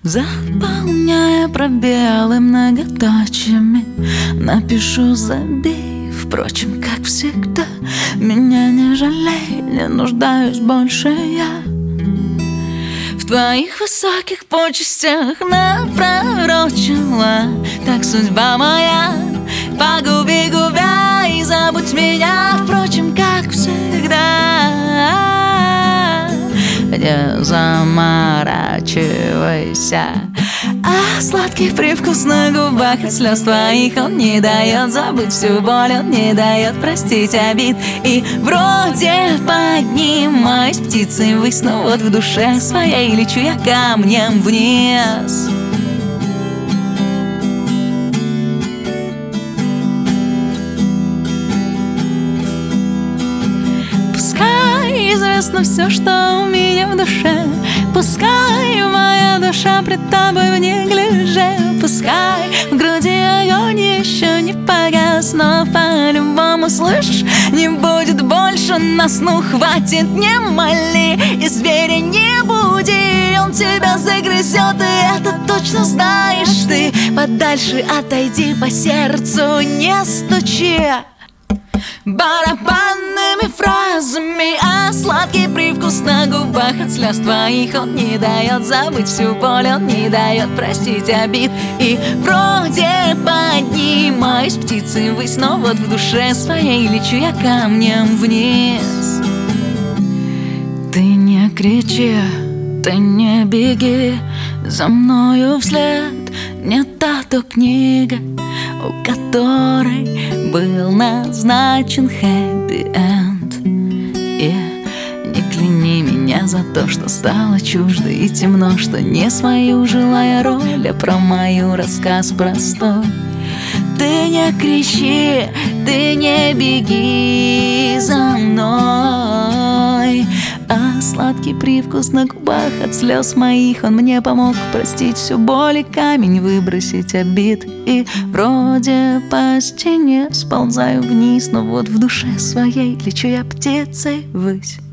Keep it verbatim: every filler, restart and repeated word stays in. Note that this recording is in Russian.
Заполняя пробелы многоточиями, напишу «забей». Впрочем, как всегда, меня не жалей, не нуждаюсь больше я в твоих высоких почестях. Напророчила так судьба моя: погуби губя и забудь меня. Впрочем, как всегда, не заморачивайся. А сладкий привкус на губах от слез твоих, он не дает забыть всю боль, он не дает простить обид. И вроде поднимаюсь птицей ввысь, но вот в душе своей лечу я камнем вниз. Пускай известно все, что у меня в душе, пускай моя душа пред тобой в неглиже, пускай в груди огонь еще не погас, но по-любому, слышишь, не будет больше нас, ну хватит, не моли, и зверя не буди, он тебя загрызет, и это точно знаешь ты. Подальше отойди, по сердцу не стучи барабанными фразами, а сладкий привкус на губах от слез твоих, он не дает забыть всю боль, он не дает простить обид. И вроде поднимаюсь птицей ввысь, но вот в душе своей лечу я камнем вниз. Ты не кричи, ты не беги за мною вслед, не та то книга, у которой был назначен хэппи-энд. И не кляни меня за то, что стало чуждо и темно, что не свою жилая роль, а про мою рассказ простой. Ты не кричи, ты не беги за мной, а сладкий привкус на губах от слез моих, он мне помог простить всю боль и камень выбросить обид. И вроде по стене сползаю вниз, но вот в душе своей лечу я птицей ввысь.